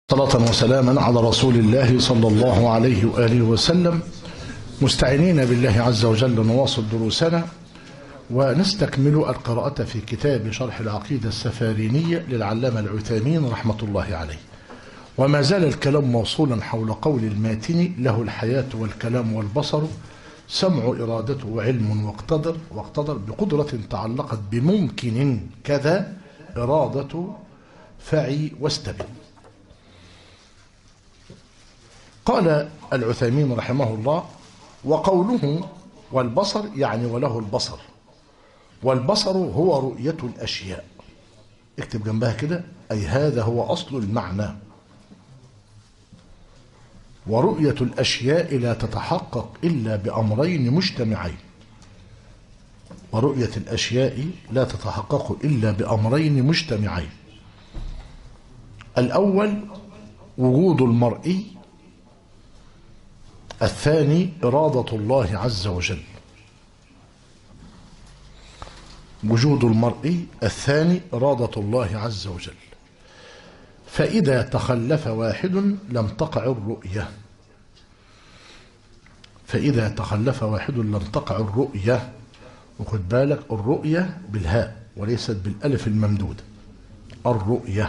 صلاة وسلاما على رسول الله صلى الله عليه وآله وسلم، مستعينين بالله عز وجل نواصل دروسنا ونستكمل القراءة في كتاب شرح العقيدة السفارينية للعلامة العثيمين رحمة الله عليه. وما زال الكلام موصولا حول قول الماتن: له الحياة والكلام والبصر، سمع إرادته وعلم واقتدر بقدرة تعلقت بممكن كذا إرادة فعي واستبن. قال العثيمين رحمه الله: وقوله والبصر يعني وله البصر، والبصر هو رؤية الأشياء. اكتب جنبها كده: أي هذا هو أصل المعنى. ورؤية الأشياء لا تتحقق إلا بأمرين مجتمعين. ورؤية الأشياء لا تتحقق إلا بأمرين مجتمعين. الأول وجود المرئي، الثاني إرادة الله عز وجل. وجود المرئي، الثاني إرادة الله عز وجل. فإذا تخلف واحد لم تقع الرؤية. فإذا تخلف واحد لم تقع الرؤية. وخد بالك، الرؤية بالهاء وليست بالألف الممدودة. الرؤية.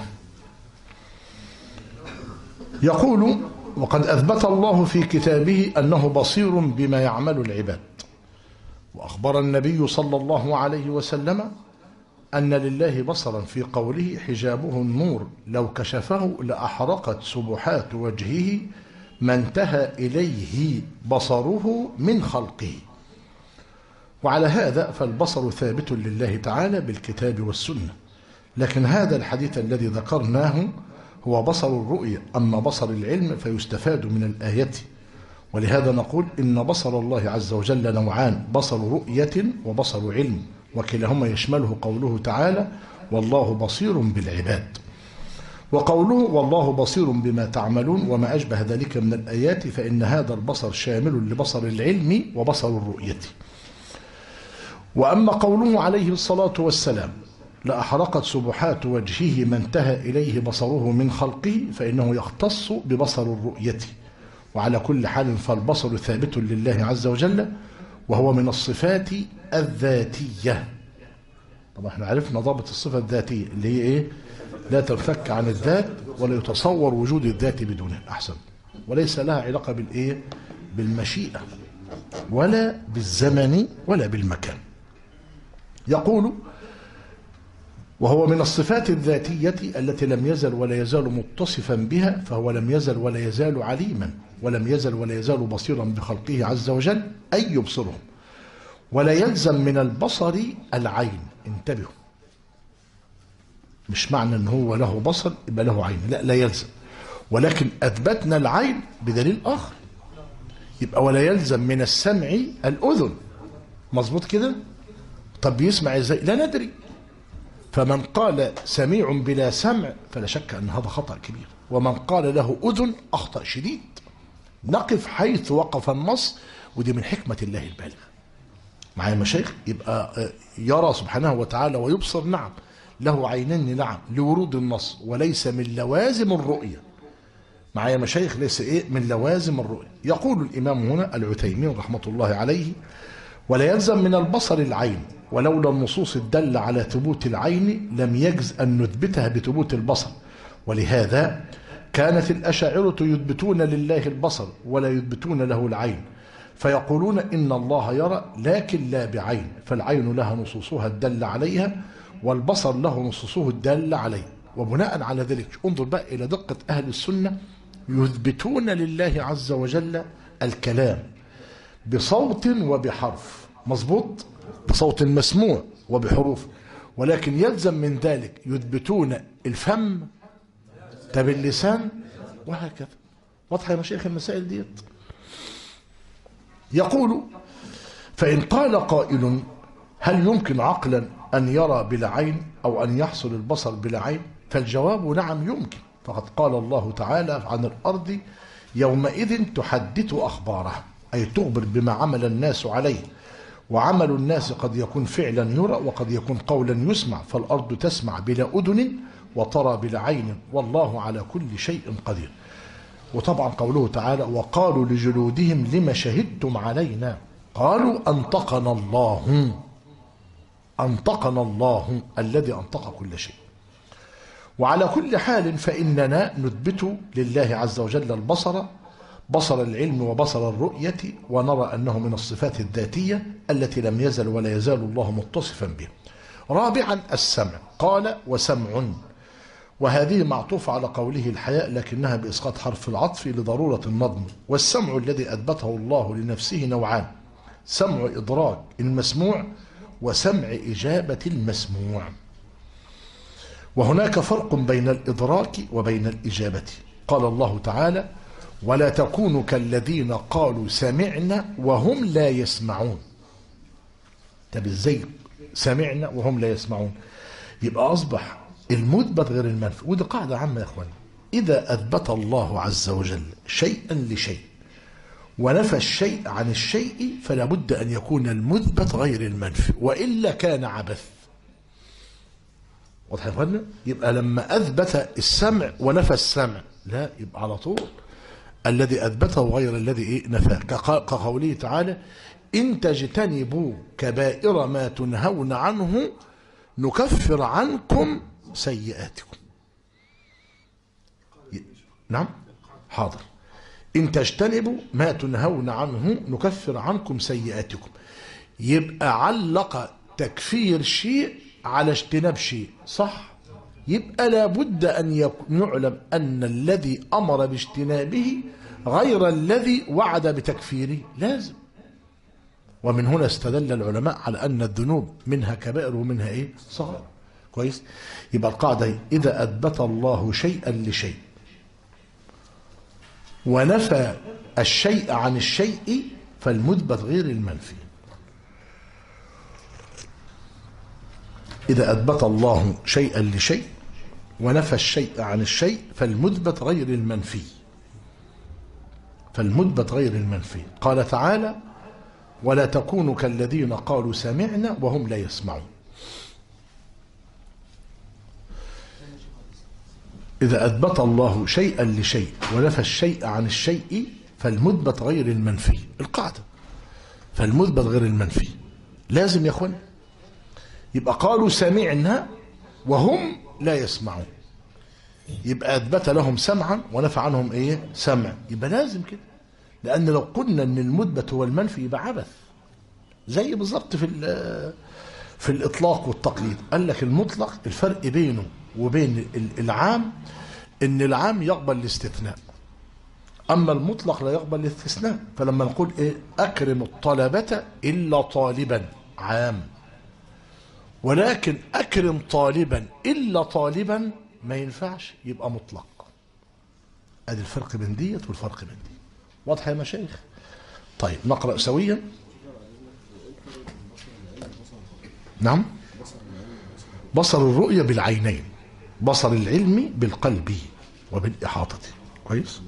يقول: وقد أثبت الله في كتابه أنه بصير بما يعمل العباد. وأخبر النبي صلى الله عليه وسلم أن لله بصرا في قوله: حجابه النور لو كشفه لأحرقت سبحات وجهه ما انتهى إليه بصره من خلقه. وعلى هذا فالبصر ثابت لله تعالى بالكتاب والسنة. لكن هذا الحديث الذي ذكرناه هو بصر الرؤية، أما بصر العلم فيستفاد من الآية. ولهذا نقول إن بصر الله عز وجل نوعان: بصر رؤية وبصر علم، وكلاهما يشمله قوله تعالى: والله بصير بالعباد. وقوله والله بصير بما تعملون وما أشبه ذلك من الآيات، فإن هذا البصر شامل لبصر العلم وبصر الرؤية. وأما قوله عليه الصلاة والسلام: لأحرقت سبحات وجهه ما انتهى إليه بصره من خلقه، فإنه يختص ببصر الرؤية. وعلى كل حال فالبصر ثابت لله عز وجل، وهو من الصفات الذاتية. طبعا احنا عرفنا ضابط الصفة الذاتية اللي هي ايه؟ لا تنفك عن الذات ولا يتصور وجود الذات بدونها. أحسن. وليس لها علاقة بالإيه؟ بالمشيئة ولا بالزمن ولا بالمكان. يقول: وهو من الصفات الذاتية التي لم يزل ولا يزال متصفا بها، فهو لم يزل ولا يزال عليما، ولم يزل ولا يزال بصيرا بخلقه عز وجل، أي يبصرهم. ولا يلزم من البصر العين. انتبهوا، مش معنى ان هو له بصر يبقى له عين، لا يلزم. ولكن أثبتنا العين بدليل آخر. يبقى ولا يلزم من السمع الأذن. مظبوط كده؟ طب يسمع ازاي؟ لا ندري. فمن قال سميع بلا سمع فلا شك أن هذا خطأ كبير، ومن قال له أذن أخطأ شديد. نقف حيث وقف النص، ودي من حكمة الله البالغة. معايا مشايخ؟ يبقى يرى سبحانه وتعالى ويبصر، نعم. له عينين، نعم، لورود النص، وليس من لوازم الرؤية. معايا مشايخ؟ ليس ايه من لوازم الرؤية. يقول الإمام هنا العثيمين رحمة الله عليه: ولا يلزم من البصر العين، ولولا النصوص الدالة على ثبوت العين لم يجز أن نثبتها بثبوت البصر. ولهذا كانت الأشاعرة يثبتون لله البصر ولا يثبتون له العين، فيقولون إن الله يرى لكن لا بعين، فالعين لها نصوصها الدالة عليها، والبصر له نصوصه الدالة عليه. وبناء على ذلك انظر بقى إلى دقة أهل السنة، يثبتون لله عز وجل الكلام بصوت وبحرف. مظبوط؟ بصوت مسموع وبحروف. ولكن يلزم من ذلك يثبتون الفم، طب اللسان، وهكذا. واضحة يا مشايخ المسائل ديت؟ يقول: فإن قال قائل: هل يمكن عقلا أن يرى بلا عين أو أن يحصل البصر بلا عين؟ فالجواب: نعم يمكن. فقد قال الله تعالى عن الأرض: يومئذ تحدث أخبارها، أي تخبر بما عمل الناس عليه. وعمل الناس قد يكون فعلا يرى وقد يكون قولا يسمع، فالأرض تسمع بلا أذن وترى بالعين والله على كل شيء قدير. وطبعا قوله تعالى وقالوا لجلودهم لما شهدتم علينا قالوا أنطقنا الله، أنطقنا الله الذي أنطق كل شيء. وعلى كل حال فإننا نثبت لله عز وجل البصر، بصر العلم وبصر الرؤية، ونرى أنه من الصفات الذاتية التي لم يزل ولا يزال الله متصفا بها. رابعا السمع، قال وسمع، وهذه معطوفة على قوله الحياء لكنها بإسقاط حرف العطف لضرورة النظم. والسمع الذي أثبته الله لنفسه نوعان: سمع إدراك المسموع وسمع إجابة المسموع. وهناك فرق بين الإدراك وبين الإجابة. قال الله تعالى ولا تكونوا كالذين قالوا سمعنا وهم لا يسمعون. طب ازاي سمعنا وهم لا يسمعون؟ يبقى أصبح المثبت غير المنفي، ودي قاعدة عامة يا اخواني. إذا أثبت الله عز وجل شيئا لشيء ونفى الشيء عن الشيء فلا بد أن يكون المثبت غير المنفي، وإلا كان عبث. واضح يا اخوانا؟ يبقى لما أثبت السمع ونفى السمع، لا، يبقى على طول الذي أثبته غير الذي نفاه، كقوله تعالى إن تجتنبوا كبائر ما تنهون عنه نكفر عنكم سيئاتكم. نعم حاضر. إن تجتنبوا ما تنهون عنه نكفر عنكم سيئاتكم. يبقى علق تكفير شيء على اجتناب شيء، صح؟ يبقى لابد أن نعلم أن الذي أمر باجتنابه غير الذي وعد بتكفيره، لازم. ومن هنا استدل العلماء على أن الذنوب منها كبائر ومنها صغائر. كويس؟ يبقى القاعدة إذا أثبت الله شيئا لشيء ونفى الشيء عن الشيء فالمثبت غير المنفي. إذا أثبت الله شيئا لشيء ونفى الشيء عن الشيء فالمثبت غير المنفي، فالمثبت غير المنفي. قال تعالى ولا تكونوا كالذين قالوا سمعنا وهم لا يسمعون. إذا أثبت الله شيئا لشيء ونفى الشيء عن الشيء فالمثبت غير المنفي. القاعدة فالمثبت غير المنفي لازم يا أخوان. يبقى قالوا سمعنا وهم لا يسمعون، يبقى أثبت لهم سمعا ونفى عنهم سمع، يبقى لازم كده. لأن لو قلنا أن المثبت هو المنفي يبقى عبث. زي بالظبط في الإطلاق والتقييد. قال لك المطلق الفرق بينه وبين العام أن العام يقبل الاستثناء، أما المطلق لا يقبل الاستثناء. فلما نقول أكرم الطلبة إلا طالبا عام، ولكن أكرم طالبا إلا طالبا ما ينفعش، يبقى مطلق. ادي الفرق بين ديت والفرق بين دي. واضح يا مشايخ؟ طيب نقرأ سويا. نعم. بصر الرؤية بالعينين، بصر العلم بالقلب وبالإحاطة. كويس؟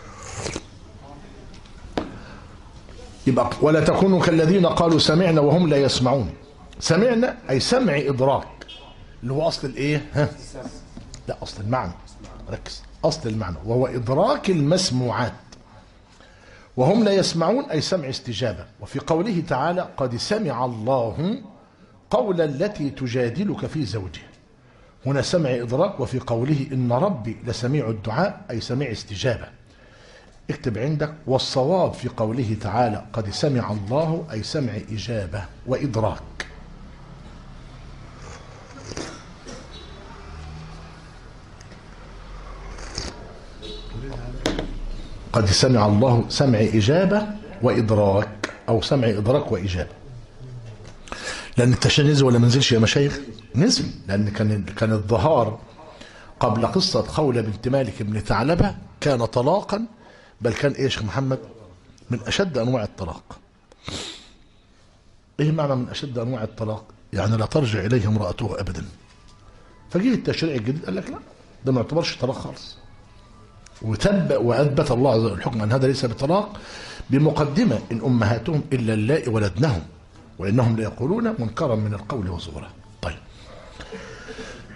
يبقى ولا تكونوا كالذين قالوا سمعنا وهم لا يسمعون. سمعنا أي سمع إدراك، اللي هو أصل لا، أصل المعنى. ركز، أصل المعنى وهو إدراك المسموعات. وهم لا يسمعون أي سمع استجابة. وفي قوله تعالى قد سمع الله قول التي تجادلك في زوجها، هنا سمع إدراك. وفي قوله إن ربي لسميع الدعاء أي سميع استجابة. اكتب عندك والصواب في قوله تعالى قد سمع الله أي سمع إجابة وإدراك. قد سمع الله سمع إجابة وإدراك، أو سمع إدراك وإجابة. لأن التشريع نزل ولا منزلش يا مشايخ؟ نزل، لأن كان الظهار قبل قصة خولة بنت مالك بن ثعلبة كان طلاقا، بل كان يا شيخ محمد من أشد أنواع الطلاق. إيه معنى من أشد أنواع الطلاق؟ يعني لا ترجع إليه امرأته أبدا. فجيه التشريع الجديد قال لك لا، ده ما يعتبرش طلاق خالص، وأثبت الله عز وجل الحكم أن هذا ليس بطلاق بمقدمة إن أمهاتهم إلا اللائي ولدنهم وإنهم ليقولون منكرا من القول وزورا. طيب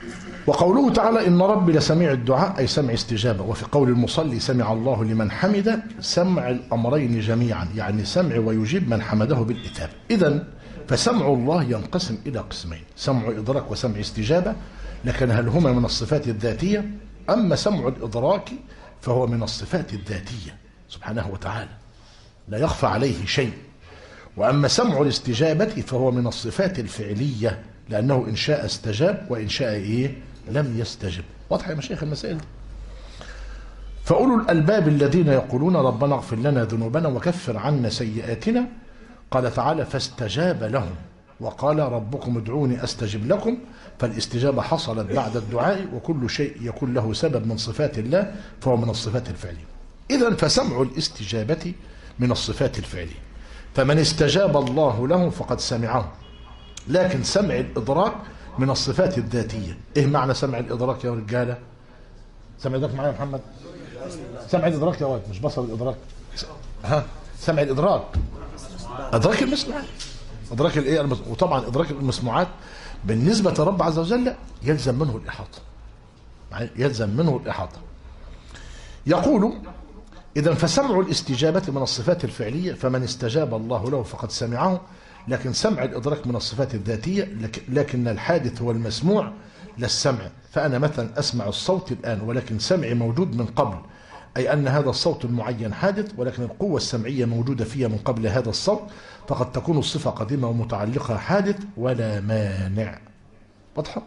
وقوله تعالى إن ربي لسميع الدعاء أي سمع استجابة. وفي قول المصلي سمع الله لمن حمد سمع الأمرين جميعا، يعني سمع ويجيب من حمده بالإتابة. إذن فسمع الله ينقسم إلى قسمين، سمع إدراك وسمع استجابة، لكن هل هما من الصفات الذاتية؟ أما سمع الإدراك فهو من الصفات الذاتية سبحانه وتعالى لا يخفى عليه شيء. وأما سمع الاستجابة فهو من الصفات الفعلية، لأنه إن شاء استجاب وإن شاء لم يستجب. واضح يا مشايخ المسائل دي؟ فأولو الألباب الذين يقولون ربنا اغفر لنا ذنوبنا وكفر عنا سيئاتنا، قال تعالى فاستجاب لهم وقال ربكم ادعوني أستجب لكم، فالاستجابة حصلت بعد الدعاء، وكل شيء يكون له سبب من صفات الله فهو من الصفات الفعلية. إذن فسمع الاستجابة من الصفات الفعلية، فمن استجاب الله له فقد سمعه. لكن سمع الإدراك من الصفات الذاتية. إيه معنى سمع الإدراك يا رجالة؟ سمع الإدراك معايا يا محمد؟ سمع الإدراك يا ولد، مش بصر الإدراك. سمع الإدراك إدراك المسموعات، إدراك الإيه؟ وطبعا إدراك المسموعات بالنسبة لرب عز وجل يلزم منه الإحاطة، يلزم منه الإحاطة. يقول إذن فسمع الاستجابة من الصفات الفعلية، فمن استجاب الله له فقد سمعه. لكن سمع الإدراك من الصفات الذاتية، لكن الحادث هو المسموع لا السمع. فأنا مثلا أسمع الصوت الآن ولكن سمعي موجود من قبل، أي أن هذا الصوت المعين حادث، ولكن القوة السمعية موجودة فيها من قبل هذا الصوت، فقد تكون الصفة قديمة ومتعلقة حادث ولا مانع. واضحة؟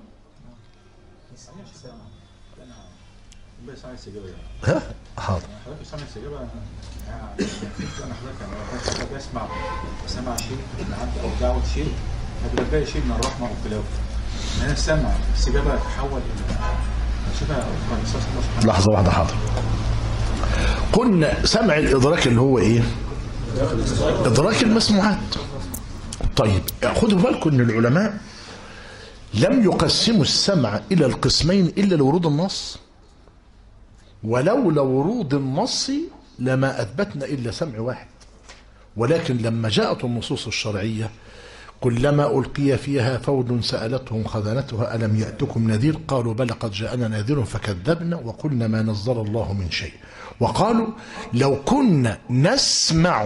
ها؟ حاضر. انا بسمع سمع شيء لحد او دعوه شيء هتلاقي شيء من الرحمه والخلاف. انا السمع الاستجابه تحول الى لحظه واحده. حاضر. قلنا سمع الادراك اللي هو ايه؟ ادراك المسموعات. طيب خدوا بالكم ان العلماء لم يقسموا السمع الى القسمين الا لورود النص، ولولا ورود النص لما أثبتنا إلا سمع واحد. ولكن لما جاءت النصوص الشرعية كلما ألقي فيها فوج سألتهم خزنتها ألم يأتكم نذير قالوا بلى قد جاءنا نذير فكذبنا وقلنا ما نزل الله من شيء، وقالوا لو كنا نسمع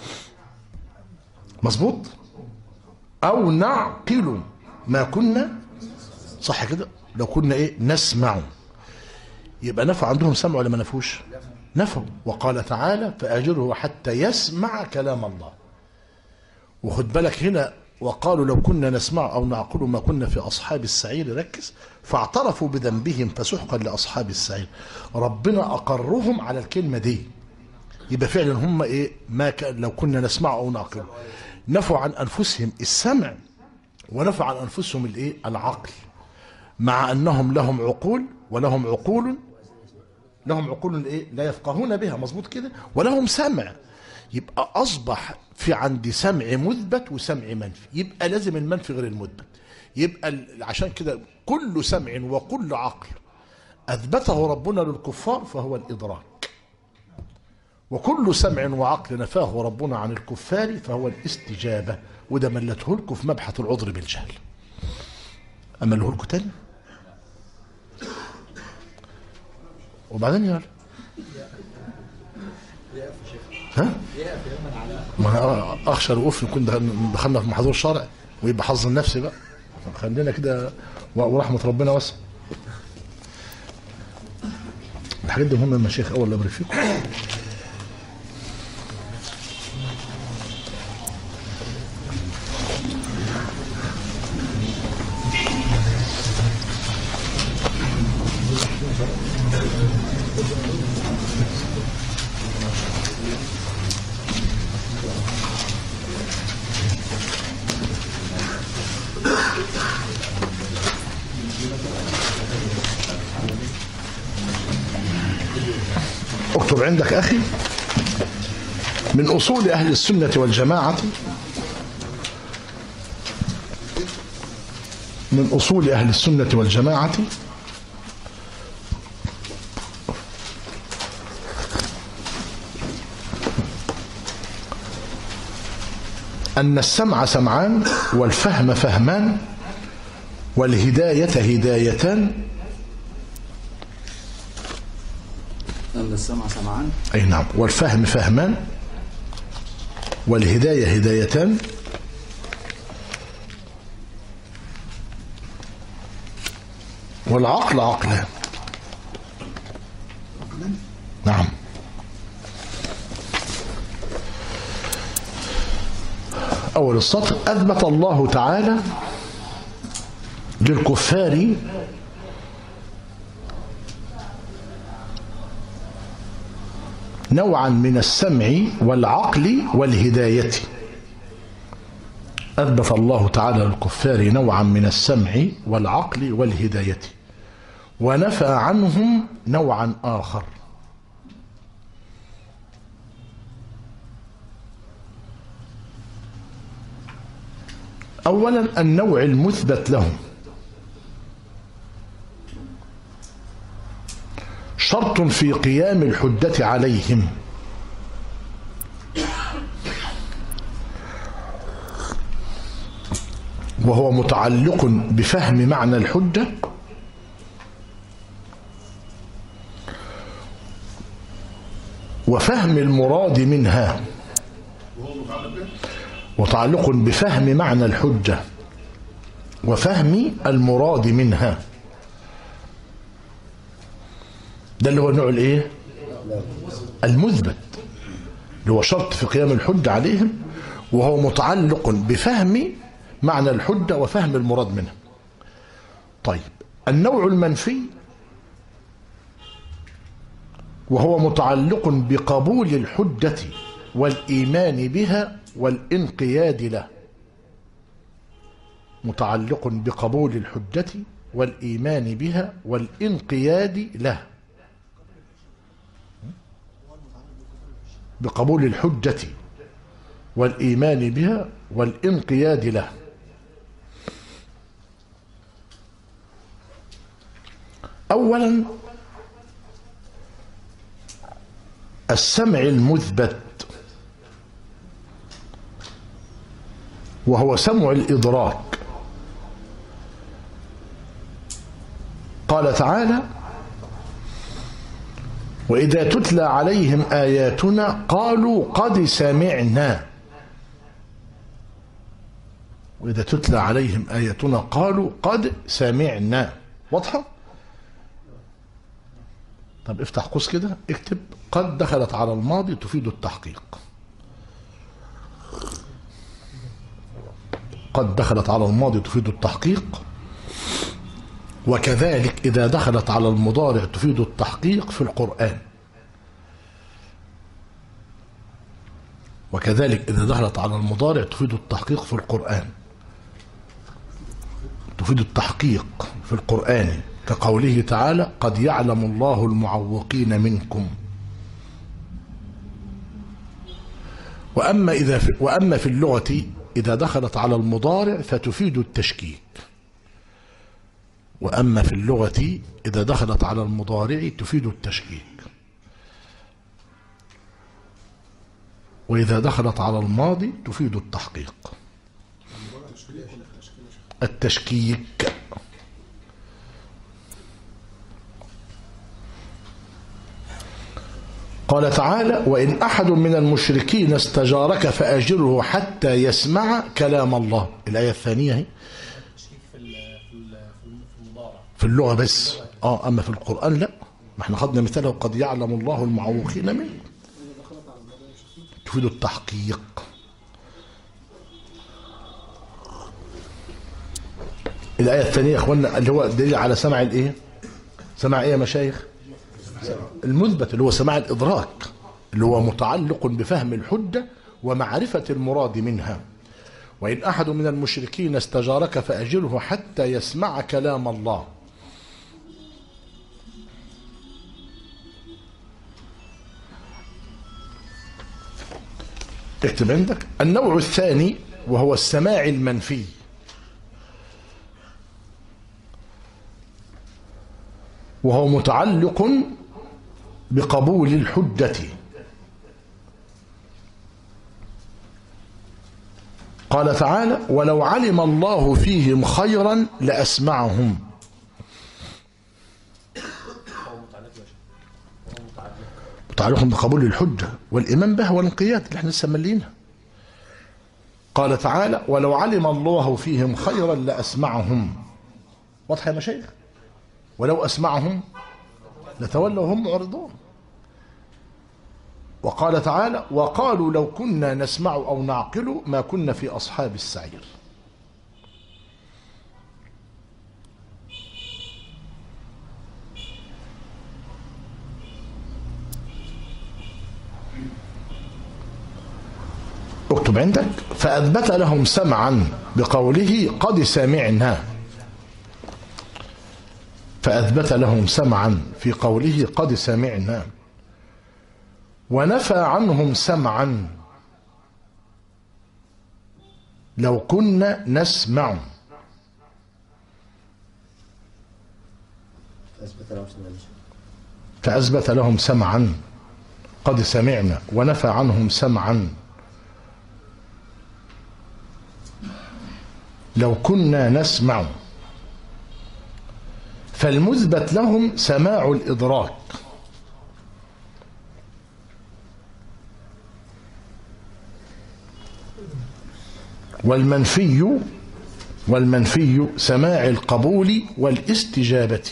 مظبوط أو نعقل ما كنا، صح كده؟ لو كنا إيه؟ نسمع. يبقى نفع عندهم سمع ولا ما نفوش؟ نفوا. وقال تعالى فأجره حتى يسمع كلام الله. وخد بالك هنا وقالوا لو كنا نسمع أو نعقل ما كنا في أصحاب السعير، ركز، فاعترفوا بذنبهم فسحقا لأصحاب السعير. ربنا أقرهم على الكلمة دي. يبقى فعلا هم إيه؟ ما كان لو كنا نسمع أو نعقل. نفوا عن أنفسهم السمع ونفوا عن أنفسهم الإيه؟ العقل، مع أنهم لهم عقول ولهم عقول ايه لا يفقهون بها، مظبوط كده، ولهم سمع. يبقى اصبح في عندي سمع مثبت وسمع منفي، يبقى لازم المنفي غير المثبت. يبقى عشان كده كل سمع وكل عقل اثبته ربنا للكفار فهو الادراك، وكل سمع وعقل نفاه ربنا عن الكفار فهو الاستجابه. وده ملته لكم في مبحث العذر بالجهل. امله لكم تاني وبعدين يلا ها؟ ما انا اخشى الوقوف نكون دخلنا في محظور شرعي ويبقى حظ النفسي بقى. خلينا كده ورحمه ربنا واسعه. الحاجات دي مهمه يا مشايخ. اول امر فيكم اكتب عندك أخي من أصول أهل السنة والجماعة، من أصول أهل السنة والجماعة أن السمع سمعان والفهم فهمان والهداية هدايتان إن السمع سمعان. أي نعم. والفهم فهمان، والهداية هدايتان، والعقل عقلان. نعم. أول السطر: أثبت الله تعالى للكفار نوعا من السمع والعقل والهداية. أثبت الله تعالى للكفار نوعا من السمع والعقل والهداية، ونفى عنهم نوعا آخر. أولا النوع المثبت لهم شرط في قيام الحجة عليهم، وهو متعلق بفهم معنى الحجة وفهم المراد منها. متعلق بفهم معنى الحجة وفهم المراد منها، ده اللي هو النوع الايه؟ المثبت، اللي هو شرط في قيام الحجة عليهم، وهو متعلق بفهم معنى الحجة وفهم المراد منها. طيب النوع المنفي وهو متعلق بقبول الحجة والإيمان بها والانقياد له. متعلق بقبول الحجة والإيمان بها والانقياد له. بقبول الحجة والإيمان بها والانقياد له. أولا السمع المثبت، وهو سمع الإدراك. قال تعالى: وإذا تتلى عليهم آياتنا قالوا قد سمعنا. وإذا تتلى عليهم آياتنا قالوا قد سمعنا. واضحة؟ طب افتح قوس كده، اكتب: قد دخلت على الماضي تفيد التحقيق. قد دخلت على الماضي تفيد التحقيق، وكذلك إذا دخلت على المضارع تفيد التحقيق في القرآن. وكذلك إذا دخلت على المضارع تفيد التحقيق في القرآن، تفيد التحقيق في القرآن، كقوله تعالى: قد يعلم الله المعوقين منكم. وأما في اللغة إذا دخلت على المضارع فتفيد التشكيك. وأما في اللغة إذا دخلت على المضارع تفيد التشكيك. وإذا دخلت على الماضي تفيد التحقيق. التشكيك. قال تعالى: وإن أحد من المشركين استجارك فأجره حتى يسمع كلام الله. الآية الثانية هي في اللغة بس، أما في القرآن لا. ما احنا خدنا مثاله: قد يعلم الله المعوقين منه، تفيد التحقيق. الآية الثانية يا اخوانا اللي هو دليل على سمع الايه؟ سمع ايه يا مشايخ؟ المثبت، اللي هو سماع الإدراك، اللي هو متعلق بفهم الحجة ومعرفة المراد منها. وإن أحد من المشركين استجارك فأجره حتى يسمع كلام الله. اكتب عندك النوع الثاني وهو السماع المنفي، وهو متعلق بقبول الحجة. قال تعالى: ولو علم الله فيهم خيرا لأسمعهم. تعليق بقبول الحجة والإيمان بها والانقياد اللي احنا لسه ملينها. قال تعالى ولو علم الله فيهم خيرا لأسمعهم. واضحة يا مشايخ؟ ولو أسمعهم لتولوا وهم معرضون. وقال تعالى وقالوا لو كنا نسمع أو نعقل ما كنا في أصحاب السعير. اكتب عندك فأثبت لهم سمعا بقوله قد سمعنا. فأثبت لهم سمعا في قوله قد سمعنا، ونفى عنهم سمعا لو كنا نسمع. فأثبت لهم سمعا قد سمعنا ونفى عنهم سمعا لو كنا نسمع. فالمثبت لهم سماع الإدراك، والمنفي سماع القبول والاستجابة.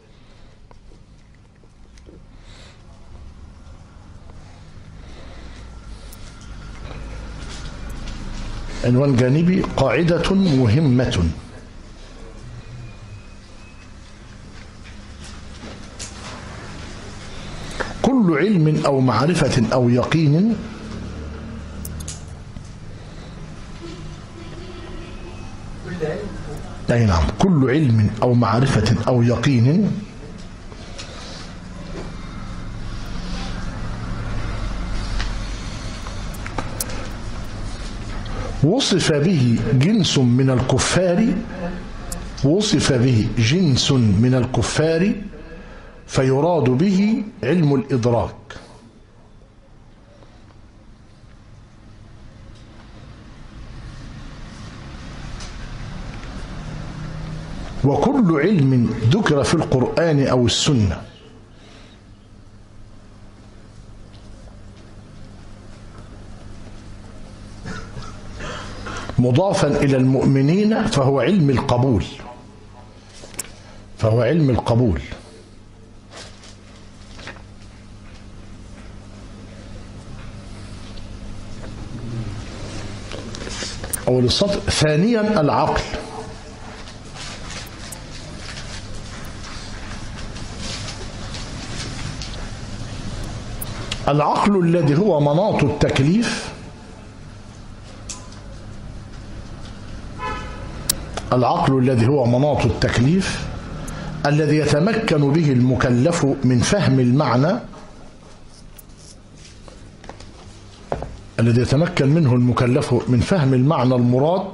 عنوان جانبي قاعدة مهمة. كل علم أو معرفة أو يقين أي نعم كل علم أو معرفة أو يقين وصف به جنس من الكفار فيراد به علم الإدراك. وكل علم ذكر في القرآن أو السنة مضافا إلى المؤمنين فهو علم القبول. أول السطر. ثانيا العقل. العقل الذي هو مناط التكليف، الذي يتمكن به المكلف من فهم المعنى، المراد.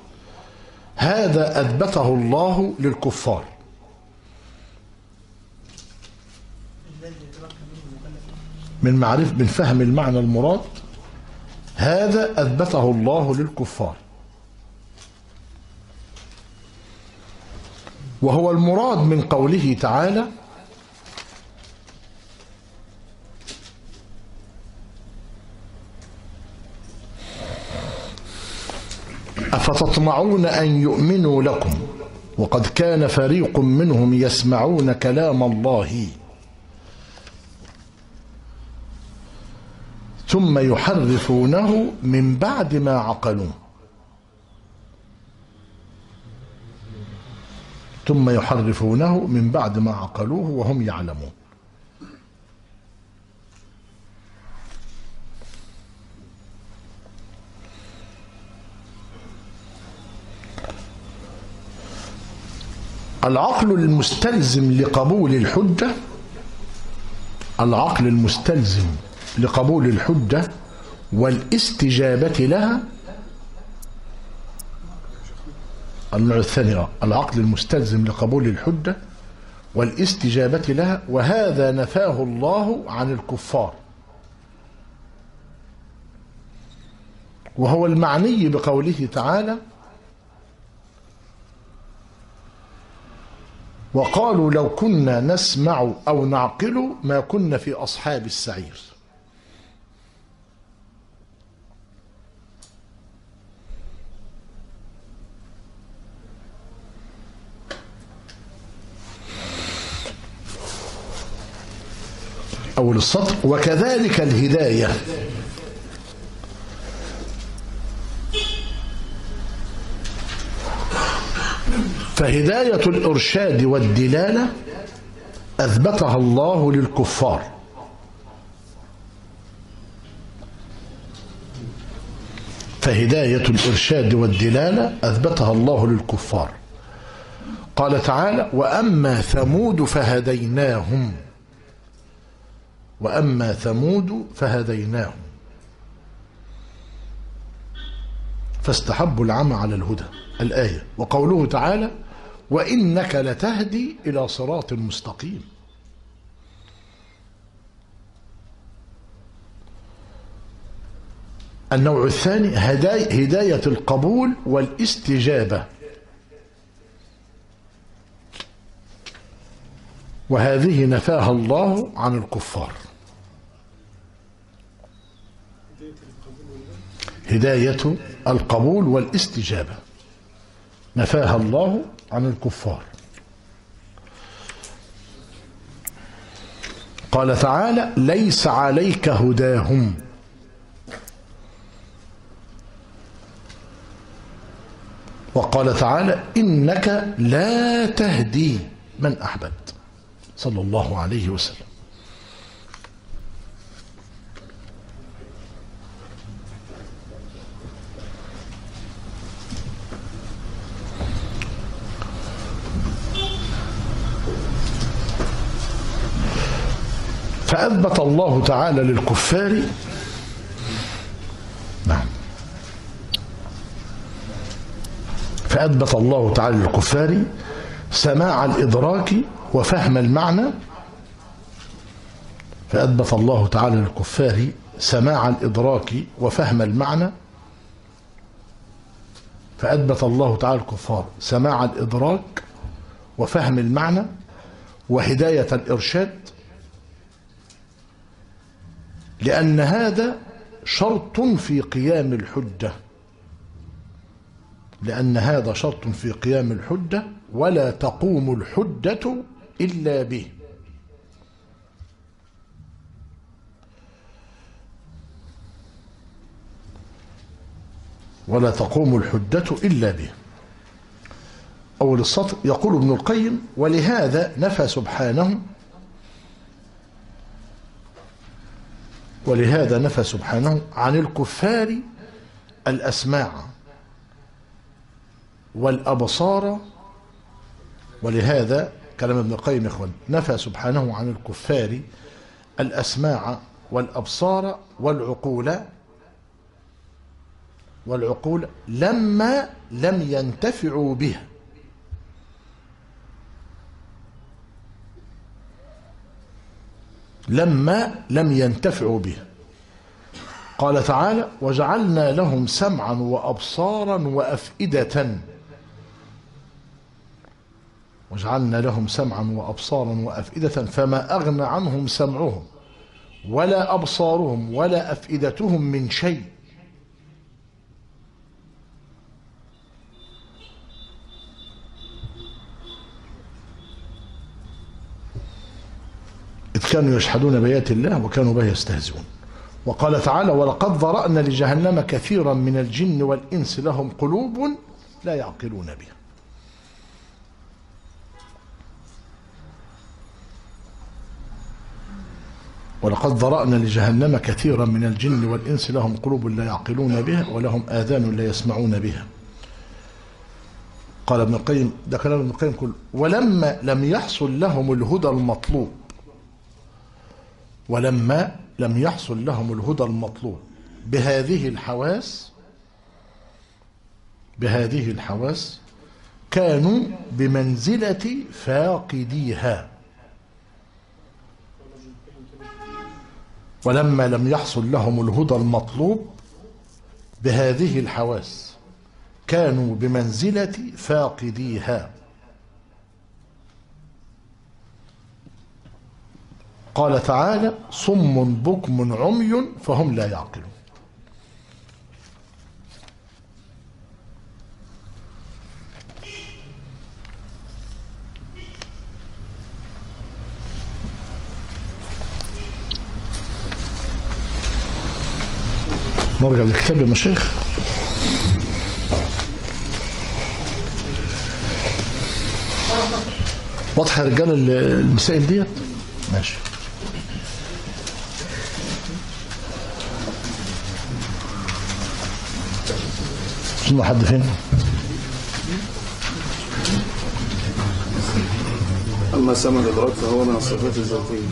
هذا أثبته الله للكفار. من فهم المعنى المراد، هذا أثبته الله للكفار، وهو المراد من قوله تعالى أفتطمعون أن يؤمنوا لكم وقد كان فريق منهم يسمعون كلام الله ثم يحرفونه من بعد ما عقلوه. وهم يعلمون. العقل المستلزم لقبول الحجة والاستجابة لها. النوع الثاني العقل المستلزم لقبول الحجة والاستجابة لها، وهذا نفاه الله عن الكفار، وهو المعني بقوله تعالى وقالوا لو كنا نسمع أو نعقل ما كنا في أصحاب السعير. أول السطر: وكذلك الهداية فهداية الإرشاد والدلالة أثبتها الله للكفار، فهداية الإرشاد والدلالة أثبتها الله للكفار. قال تعالى: وأما ثمود فهديناهم، وأما ثمود فهديناهم فاستحبوا العمى على الهدى، الآية. وقوله تعالى: وإنك لتهدي إلى صراط مستقيم. النوع الثاني هداية القبول والاستجابة، وهذه نفاها الله عن الكفار. هداية القبول والاستجابة نفاها الله عن الكفار. قال تعالى: ليس عليك هداهم. وقال تعالى: إنك لا تهدي من أحببت، صلى الله عليه وسلم. فأثبت الله تعالى للكفار فأثبت الله تعالى للكفار سماع الإدراك وفهم المعنى. فأثبت الله تعالى للكفار سماع الإدراك وفهم المعنى. فأثبت الله تعالى للكفار سماع الإدراك وفهم المعنى وهداية الإرشاد، لأن هذا شرط في قيام الحجة، لأن هذا شرط في قيام الحجة، ولا تقوم الحجة إلا به. ولا تقوم الحجة إلا به. أول السطر: يقول ابن القيم: ولهذا نفى سبحانه عن الكفار الأسماع والأبصار. ولهذا كلام ابن القيم يا إخوان: نفى سبحانه عن الكفار الأسماع والأبصار والعقول لما لم ينتفعوا بها. لما لم ينتفعوا بها. قال تعالى: وجعلنا لهم سمعا وأبصارا وأفئدة. وجعلنا لهم سمعا وأبصارا وأفئدة فما أغنى عنهم سمعهم ولا أبصارهم ولا أفئدتهم من شيء. إذ كانوا يجحدون بآيات الله وكانوا بها يستهزئون. وقال تعالى: ولقد ذرأنا لجهنم كثيرا من الجن والإنس لهم قلوب لا يعقلون بها. ولقد ذرأنا لجهنم كثيرا من الجن والإنس لهم قلوب لا يعقلون بها ولهم آذان لا يسمعون بها. قال ابن القيم، ده كلام ابن القيم كله: ولما لم يحصل لهم الهدى المطلوب، ولما لم يحصل لهم الهدى المطلوب بهذه الحواس كانوا بمنزلة فاقديها. ولما لم يحصل لهم الهدى المطلوب بهذه الحواس كانوا بمنزلة فاقديها. قال تعالى صم بكم عمي فهم لا يعقلون. نرجع للكتاب يا مشايخ. واضحه يا رجاله المسائل ديت؟ ماشي. وصلنا لحد فين؟ أما سمع الإدراك فهو من الصفات الذاتية.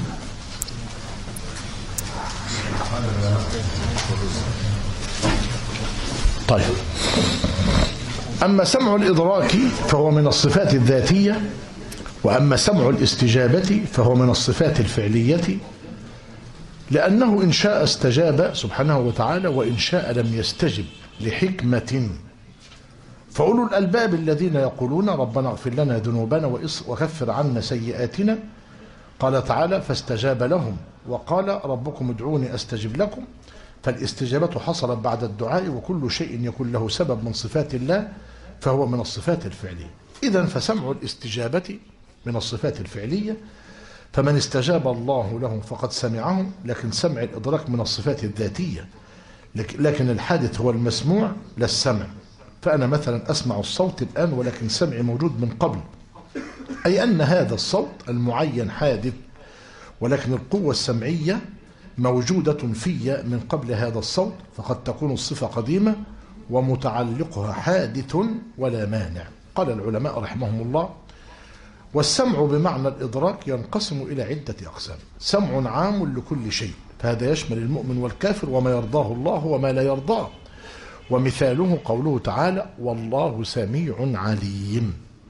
طيب، أما سمع الإدراك فهو من الصفات الذاتية، وأما سمع الاستجابة فهو من الصفات الفعلية، لأنه إن شاء استجاب سبحانه وتعالى وإن شاء لم يستجب لحكمة. فأولو الألباب الذين يقولون ربنا اغفر لنا ذنوبنا وكفر عنا سيئاتنا، قال تعالى فاستجاب لهم وقال ربكم ادعوني أستجب لكم، فالاستجابة حصلت بعد الدعاء، وكل شيء يكون له سبب من صفات الله فهو من الصفات الفعلية. إذن فسمع الاستجابة من الصفات الفعلية، فمن استجاب الله له فقد سمعه، لكن سمع الإدراك من الصفات الذاتية، لكن الحادث هو المسموع لا السمع. فأنا مثلا أسمع الصوت الآن ولكن سمعي موجود من قبل، أي أن هذا الصوت المعين حادث، ولكن القوة السمعية موجودة في من قبل هذا الصوت، فقد تكون الصفة قديمة ومتعلقها حادث ولا مانع. قال العلماء رحمهم الله والسمع بمعنى الإدراك ينقسم إلى عدة أقسام. سمع عام لكل شيء، فهذا يشمل المؤمن والكافر وما يرضاه الله وما لا يرضاه، ومثاله قوله تعالى والله سميع عليم،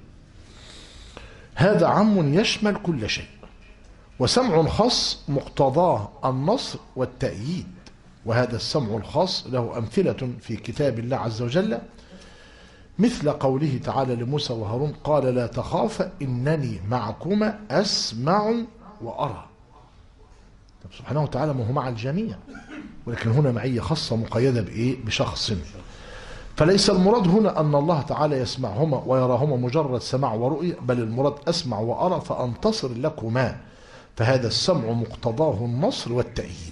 هذا عام يشمل كل شيء. وسمع خاص مقتضاه النصر والتأييد، وهذا السمع الخاص له أمثلة في كتاب الله عز وجل، مثل قوله تعالى لموسى وهارون قال لا تخافا إنني معكما أسمع وأرى. سبحانه وتعالى ما هو مع الجميع، ولكن هنا معية خاصة مقيدة بإيه؟ بشخص. فليس المراد هنا أن الله تعالى يسمعهما ويراهما مجرد سماع ورؤية، بل المراد أسمع وأرى فأنتصر لكما، فهذا السمع مقتضاه النصر والتأييد.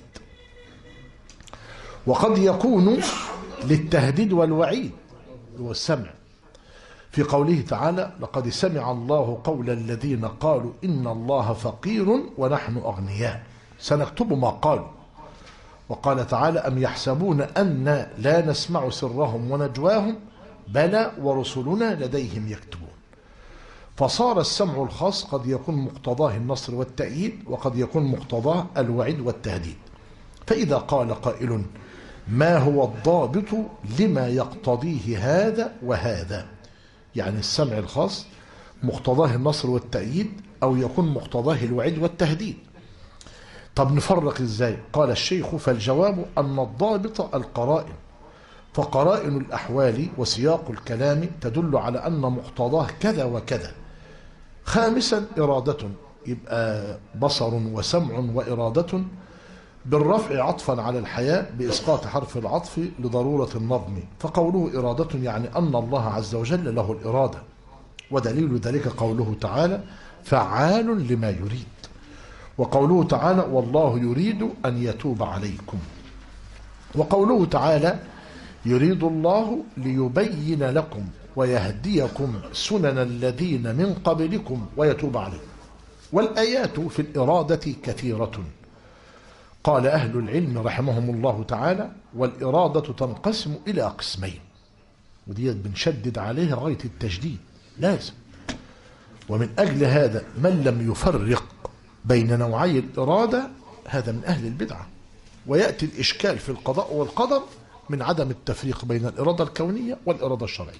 وقد يكون للتهديد والوعيد، هو السمع، في قوله تعالى لقد سمع الله قول الذين قالوا إن الله فقير ونحن أغنياء سنكتب ما قالوا. وقال تعالى أم يحسبون أن لا نسمع سرهم ونجواهم بلى ورسلنا لديهم يكتبون. فصار السمع الخاص قد يكون مقتضاه النصر والتأييد، وقد يكون مقتضاه الوعيد والتهديد. فإذا قال قائل ما هو الضابط لما يقتضيه هذا وهذا، يعني السمع الخاص مقتضاه النصر والتأييد أو يكون مقتضاه الوعيد والتهديد. طب نفرق ازاي؟ قال الشيخ فالجواب أن الضابط القرائن، فقرائن الأحوال وسياق الكلام تدل على أن مقتضاه كذا وكذا. خامسا إرادة، يبقى بصر وسمع وإرادة بالرفع عطفا على الحياء بإسقاط حرف العطف لضرورة النظم، فقوله إرادة يعني أن الله عز وجل له الإرادة، ودليل ذلك قوله تعالى فعال لما يريد، وقوله تعالى والله يريد أن يتوب عليكم، وقوله تعالى يريد الله ليبين لكم ويهديكم سنن الذين من قبلكم ويتوب عليكم. والآيات في الإرادة كثيرة. قال أهل العلم رحمهم الله تعالى والإرادة تنقسم إلى قسمين، ودي بنشدد عليها غاية التشديد لازم. ومن أجل هذا من لم يفرق بين نوعي الإرادة هذا من أهل البدعة، ويأتي الإشكال في القضاء والقدر من عدم التفريق بين الإرادة الكونية والإرادة الشرعية.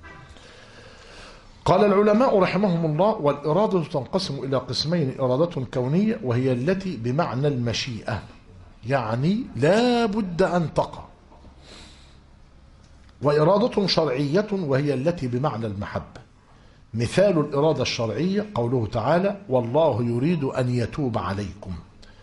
قال العلماء رحمهم الله والإرادة تنقسم إلى قسمين: إرادة كونية وهي التي بمعنى المشيئة، يعني لا بد أن تقع، وإرادة شرعية وهي التي بمعنى المحبة. مثال الإرادة الشرعية قوله تعالى والله يريد أن يتوب عليكم،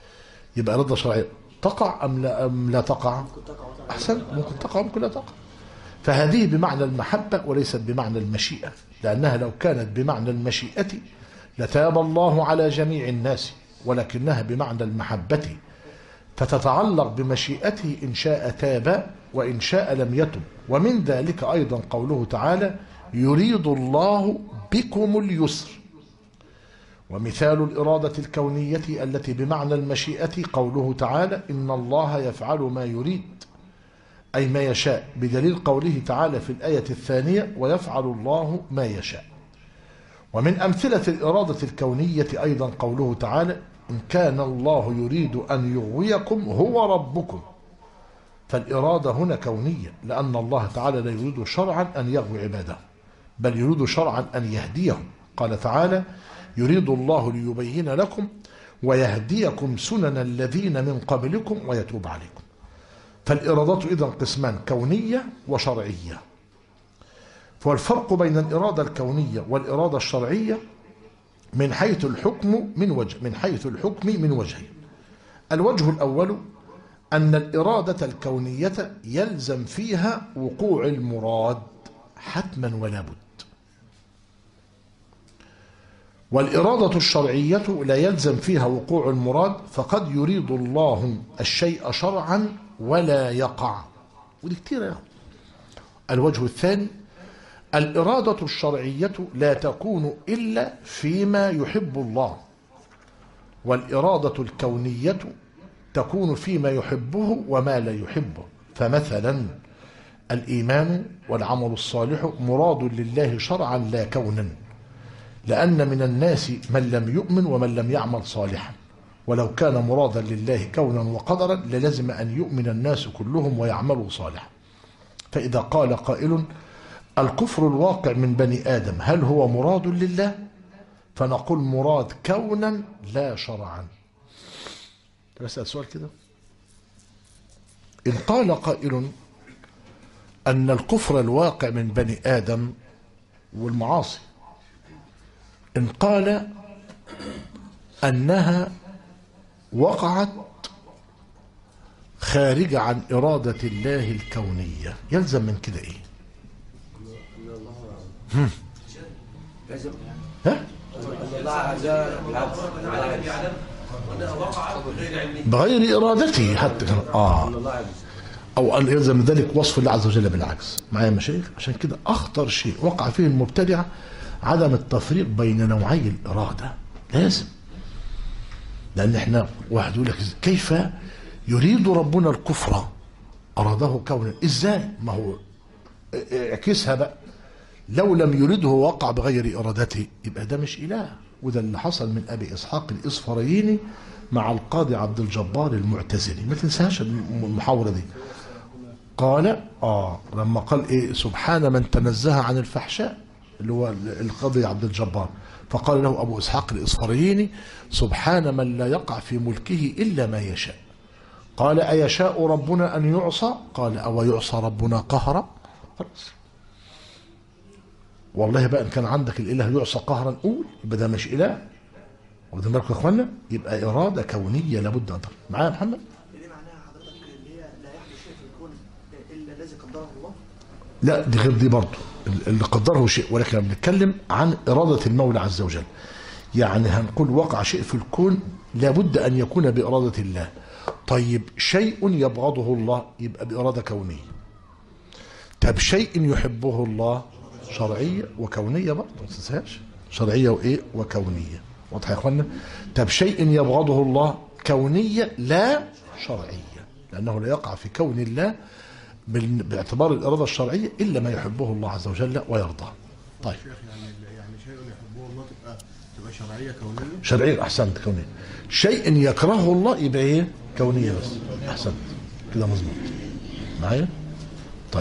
يبقى إرادة شرعية تقع أم لا تقع؟ أحسن، ممكن تقع ممكن لا تقع. فهذه بمعنى المحبة وليست بمعنى المشيئة، لأنها لو كانت بمعنى المشيئة لتاب الله على جميع الناس، ولكنها بمعنى المحبة فتتعلق بمشيئته، إن شاء تاب وإن شاء لم يتب. ومن ذلك أيضا قوله تعالى يريد الله بكم اليسر. ومثال الإرادة الكونية التي بمعنى المشيئة قوله تعالى إن الله يفعل ما يريد، أي ما يشاء، بدليل قوله تعالى في الآية الثانية ويفعل الله ما يشاء. ومن أمثلة الإرادة الكونية أيضا قوله تعالى إن كان الله يريد أن يغويكم هو ربكم. فالإرادة هنا كونية، لأن الله تعالى لا يريد شرعا أن يغوي عباده، بل يريد شرعا أن يهديهم. قال تعالى يريد الله ليبين لكم ويهديكم سنن الذين من قبلكم ويتوب عليكم. فالإرادات إذن قسمان، كونية وشرعية. فالفرق بين الإرادة الكونية والإرادة الشرعية من حيث الحكم من وجهين. الوجه الأول أن الإرادة الكونية يلزم فيها وقوع المراد حتما ولا بد، والإرادة الشرعية لا يلزم فيها وقوع المراد، فقد يريد الله الشيء شرعا ولا يقع، ودي كتير يا أخي. الوجه الثاني الإرادة الشرعية لا تكون إلا فيما يحب الله، والإرادة الكونية تكون فيما يحبه وما لا يحبه. فمثلا الإيمان والعمل الصالح مراد لله شرعا لا كونا، لأن من الناس من لم يؤمن ومن لم يعمل صالحا، ولو كان مرادا لله كونا وقدرا للزم أن يؤمن الناس كلهم ويعملوا صالحا. فإذا قال قائل الكفر الواقع من بني آدم هل هو مراد لله؟ فنقول مراد كونا لا شرعا. أسأل سؤال كده، إن قال قائل أن الكفر الواقع من بني آدم والمعاصي، إن قال أنها وقعت خارجة عن إرادة الله الكونية، يلزم من كده إيه؟ بغير إرادته حتى أو أن يلزم ذلك وصف الله عز وجل بالعكس. معايا مشايخ؟ عشان كده أخطر شيء وقع فيه المبتدعة عدم التفريق بين نوعي الإرادة. لازم، لأن احنا واحد يقول لك كيف يريد ربنا الكفر أراده كونا؟ إزاي؟ ما هو اعكسها بقى، لو لم يريده وقع بغير إرادته، يبقى ده مش إله. وده اللي حصل من أبي إسحاق الإصفرايني مع القاضي عبد الجبار المعتزلي، ما تنساش المحاورة دي. قال لما قال إيه سبحان من تنزه عن الفحشاء، اللي هو القاضي عبد الجبار، فقال له أبو إسحاق الإصفرايني سبحان من لا يقع في ملكه إلا ما يشاء. قال أيشاء ربنا أن يعصى؟ قال أو يعصى ربنا قهرا؟ خلاص، والله بقى إن كان عندك الإله يعصى قهرا قول، يبقى ده مش إله. واخدين بالكم يا إخوانا؟ يبقى إرادة كونية لابد أن تكون. معايا يا محمد؟ دي معناها حضرتك اللي هي لا يحدث شيء في الكون إلا الذي قدره الله؟ لا، دي غير دي برضه، اللي قدره شيء، ولكن بنتكلم عن إرادة المولى عز وجل. يعني هنقول وقع شيء في الكون لابد أن يكون بإرادة الله. طيب شيء يبغضه الله يبقى بإرادة كونية. طب شيء يحبه الله شرعية وكونية برضه، ما تنساش شرعية وإيه وكونية. واضح يا إخوانا؟ طب شيء يبغضه الله كونية لا شرعية، لأنه لا يقع في كون الله باعتبار الإرادة الشرعية إلا ما يحبه الله عز وجل ويرضاه. طيب يعني شيء يحبه الله تبقى شرعية كونية؟ شرعية، أحسنت، كونية. شيء يكرهه الله يبقى إيه؟ كونية بس. أحسنت كده مظبوط. معايا؟ طيب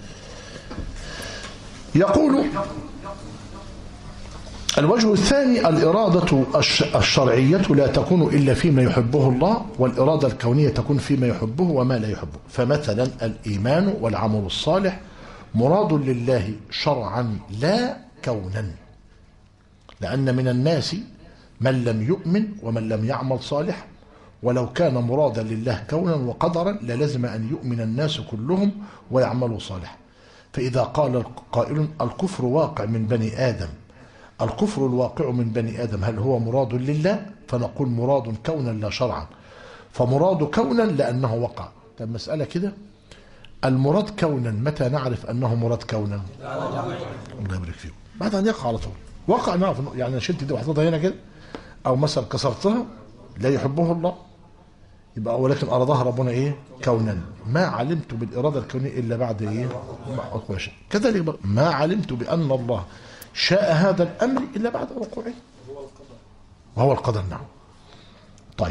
يقول الوجه الثاني الإرادة الشرعية لا تكون إلا فيما يحبه الله، والإرادة الكونية تكون فيما يحبه وما لا يحبه. فمثلا الإيمان والعمل الصالح مراد لله شرعا لا كونا، لأن من الناس من لم يؤمن ومن لم يعمل صالحا، ولو كان مرادا لله كونا وقدرا للزم أن يؤمن الناس كلهم ويعملوا صالحا. فإذا قال قائل الكفر واقع من بني آدم، الكفر الواقع من بني آدم هل هو مراد لله؟ فنقول مراد كونا لا شرعا. فمراد كونا لأنه وقع. طب مسألة كده، المراد كونا متى نعرف أنه مراد كونا؟ الله يبارك فيكم، بعد أن يقع على طول. وقع نعرف، يعني شلت دي وحطيتها هنا كده، أو مثلا كسرتها لا يحبه الله، يبقى ولكن أرادها ربنا إيه؟ كونا. ما علمت بالإرادة الكونية إلا بعد إيه؟ كذلك ما علمت بأن الله شاء هذا الأمر إلا بعد وقوعه، وهو القدر. نعم. طيب،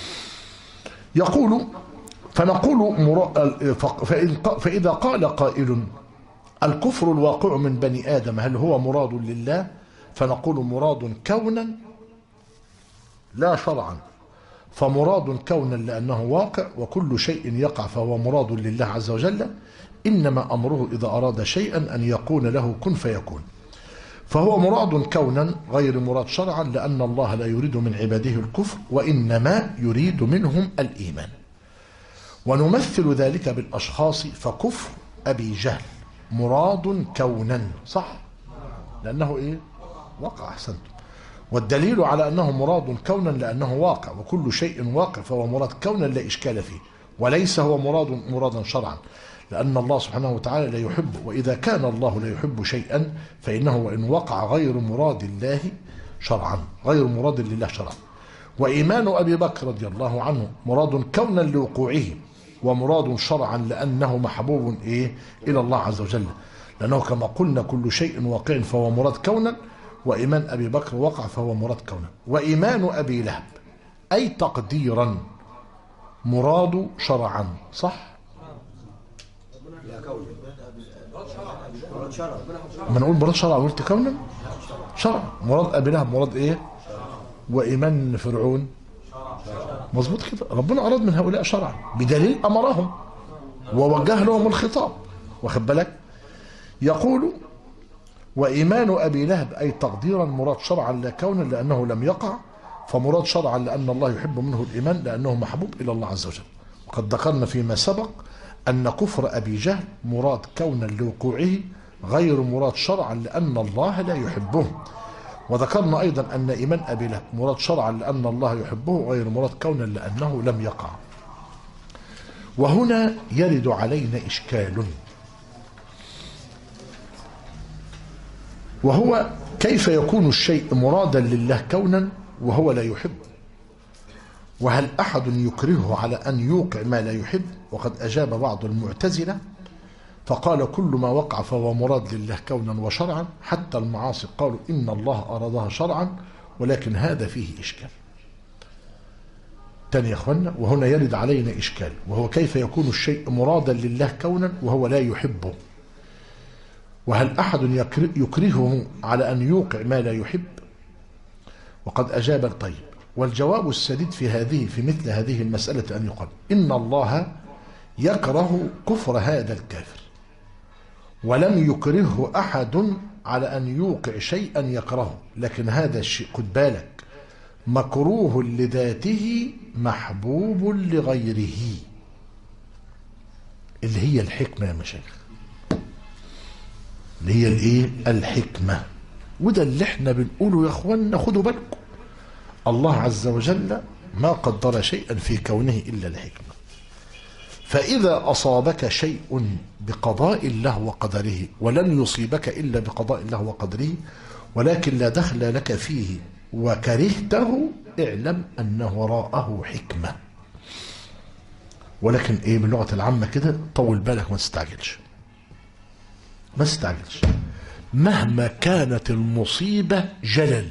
يقول فنقول فإذا قال قائل الكفر الواقع من بني آدم هل هو مراد لله؟ فنقول مراد كونا لا شرعا. فمراد كونا لأنه واقع، وكل شيء يقع فهو مراد لله عز وجل، إنما أمره إذا أراد شيئا أن يقول له كن فيكون. فهو مراد كونا غير مراد شرعا، لأن الله لا يريد من عباده الكفر، وإنما يريد منهم الإيمان. ونمثل ذلك بالأشخاص، فكفر أبي جهل مراد كونا، صح؟ لأنه إيه؟ وقع. أحسنتم. والدليل على أنه مراد كونا لأنه واقع، وكل شيء واقع فهو مراد كونا لا إشكال فيه، وليس هو مرادا شرعا، لأن الله سبحانه وتعالى لا يحب، وإذا كان الله لا يحب شيئا فإنه وإن وقع غير مراد الله شرعا، غير مراد لله شرعا. وإيمان أبي بكر رضي الله عنه مراد كونا لوقوعه، ومراد شرعا لأنه محبوب إيه؟ إلى الله عز وجل، لأنه كما قلنا كل شيء واقع فهو مراد كونا، وإيمان أبي بكر وقع فهو مراد كونا. وإيمان أبي لهب أي تقديرا مراد شرعا، صح؟ ما نقول مراد شرعا قلت كونا؟ شرعا. مراد أبي لهب مراد إيه؟ وإيمان فرعون مظبوط كده، ربنا أراد من هؤلاء شرعا بدليل أمرهم ووجه لهم الخطاب، واخد بالك؟ يقول وإيمان أبي لهب أي تقديرا مراد شرعا لا كونا لأنه لم يقع، فمراد شرعا لأن الله يحب منه الإيمان لأنه محبوب إلى الله عز وجل. وقد ذكرنا فيما سبق أن كفر أبي جهل مراد كونا لوقوعه غير مراد شرعا لأن الله لا يحبه. وذكرنا أيضا أن إيمان أبي لهب مراد شرعا لأن الله يحبه غير مراد كونا لأنه لم يقع. وهنا يرد علينا إشكال، وهو كيف يكون الشيء مرادا لله كونا وهو لا يحب؟ وهل أحد يكرهه على أن يوقع ما لا يحب؟ وقد أجاب بعض المعتزلة فقال كل ما وقع فهو مراد لله كونا وشرعا، حتى المعاصي قالوا إن الله أرادها شرعا، ولكن هذا فيه إشكال. تاني يا أخوانا، وهنا يرد علينا إشكال، وهو كيف يكون الشيء مرادا لله كونا وهو لا يحبه؟ وهل أحد يكرهه على أن يوقع ما لا يحب؟ وقد أجاب طيب. والجواب السديد في مثل هذه المسألة أن يقال إن الله يكره كفر هذا الكافر، ولم يكرهه أحد على أن يوقع شيئا يكرهه، لكن هذا الشيء خد بالك مكروه لذاته محبوب لغيره، اللي هي الحكمة يا مشايخ، اللي هي الايه؟ الحكمة. وده اللي احنا بنقوله يا اخوانا، خدوا بالكم، الله عز وجل ما قدر شيئا في كونه إلا الحكمة. فإذا أصابك شيء بقضاء الله وقدره، ولن يصيبك إلا بقضاء الله وقدره، ولكن لا دخل لك فيه وكرهته، اعلم أن وراءه حكمة. ولكن ايه باللغة العامة كده، طول بالك، ما تستعجلش، ما تستعجلش، مهما كانت المصيبة جلل.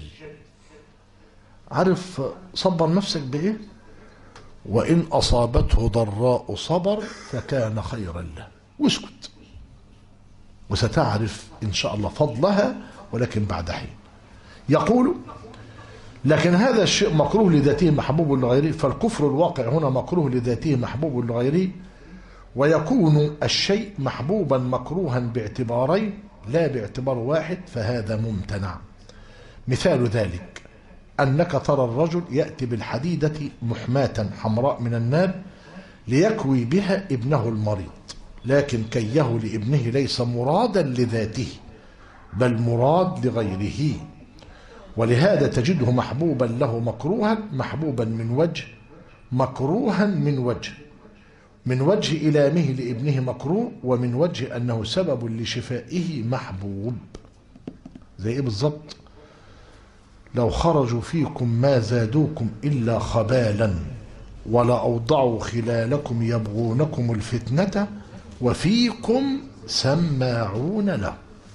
عارف صبر نفسك بإيه؟ وإن أصابته ضراء صبر فكان خيرا له، واسكت، وستعرف إن شاء الله فضلها، ولكن بعد حين. يقول لكن هذا الشيء مكروه لذاته محبوب لغيره، فالكفر الواقع هنا مكروه لذاته محبوب لغيره، ويكون الشيء محبوبا مكروها باعتبارين لا باعتبار واحد، فهذا ممتنع. مثال ذلك أنك ترى الرجل يأتي بالحديدة محماة حمراء من النار ليكوي بها ابنه المريض، لكن كيه لابنه ليس مرادا لذاته بل مراد لغيره، ولهذا تجده محبوبا له مكروها، محبوبا من وجه، مكروها من وجه، من وجه إلامه لابنه مكروه، ومن وجه أنه سبب لشفائه محبوب. زي إيه بالظبط؟ لو خرجوا فيكم ما زادوكم إلا خبالا ولا أوضعوا خلالكم يبغونكم الفتنة وفيكم سماعون له.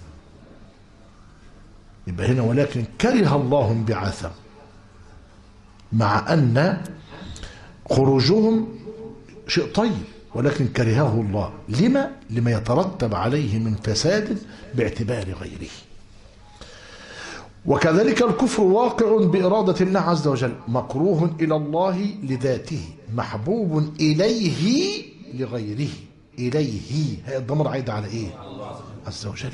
يبقى هنا ولكن كره الله انبعاثهم، مع أن خروجهم شيء طيب ولكن كرهه الله. لما يترتب عليه من فساد باعتبار غيره. وكذلك الكفر واقع بإرادة الله عز وجل، مكروه إلى الله لذاته، محبوب إليه لغيره. إليه هي الضمير عايد على إيه؟ عز وجل.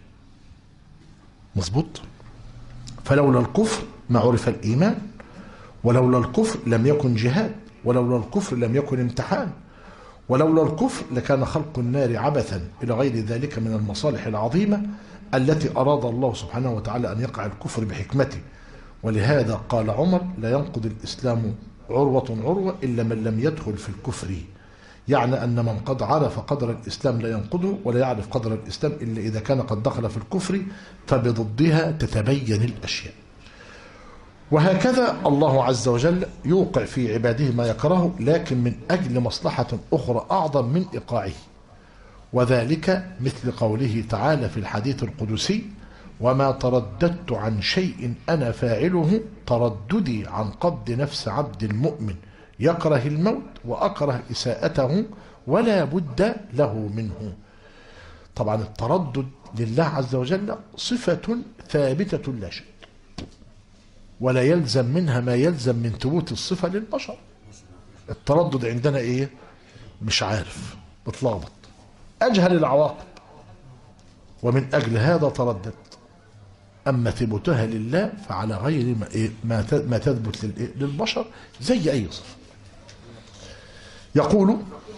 مظبوط. فلولا الكفر ما عرف الإيمان، ولولا الكفر لم يكن جهاد، ولولا الكفر لم يكن امتحان، ولولا الكفر لكان خلق النار عبثا، إلى غير ذلك من المصالح العظيمة التي أراد الله سبحانه وتعالى أن يقع الكفر بحكمته. ولهذا قال عمر: لا ينقض الإسلام عروة إلا من لم يدخل في الكفر. يعني أن من قد عرف قدر الإسلام لا ينقضه، ولا يعرف قدر الإسلام إلا إذا كان قد دخل في الكفر، فبضدها تتبين الأشياء. وهكذا الله عز وجل يوقع في عباده ما يكره، لكن من أجل مصلحة أخرى أعظم من إيقاعه، وذلك مثل قوله تعالى في الحديث القدسي: وما ترددت عن شيء أنا فاعله ترددي عن قبض نفس عبد المؤمن يكره الموت وأكره إساءته ولا بد له منه. طبعا التردد لله عز وجل صفة ثابتة لا شك، ولا يلزم منها ما يلزم من ثبوت الصفة للبشر. التردد عندنا إيه؟ مش عارف، بتلخبط، أجهل العواقب، ومن أجل هذا تردد. أما ثبوتها لله فعلى غير ما تثبت للبشر زي أي صفة. يقول: